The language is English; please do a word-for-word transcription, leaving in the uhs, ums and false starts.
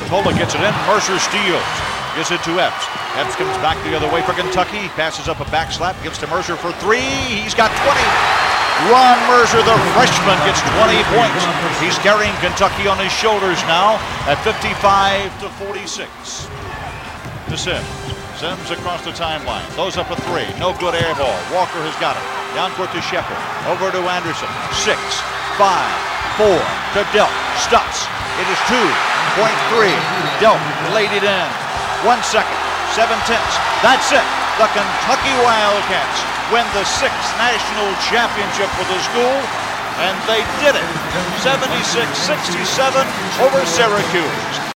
Tola gets it in. Mercer steals. Gives it to Epps. Epps comes back the other way for Kentucky. Passes up a back slap. Gives to Mercer for three. He's got twenty. Ron Mercer, the freshman, gets twenty points. He's carrying Kentucky on his shoulders now at fifty-five to forty-six. To Sims. Sims across the timeline. Throws up a three. No good air ball. Walker has got it. Down court to Shepherd. Over to Anderson. Six. Five. Four. To Delk. Stops. It is two point three. Delk laid it in. One second. Seven tenths. That's it. The Kentucky Wildcats win the sixth national championship for the school, and they did it. seventy-six sixty-seven over Syracuse.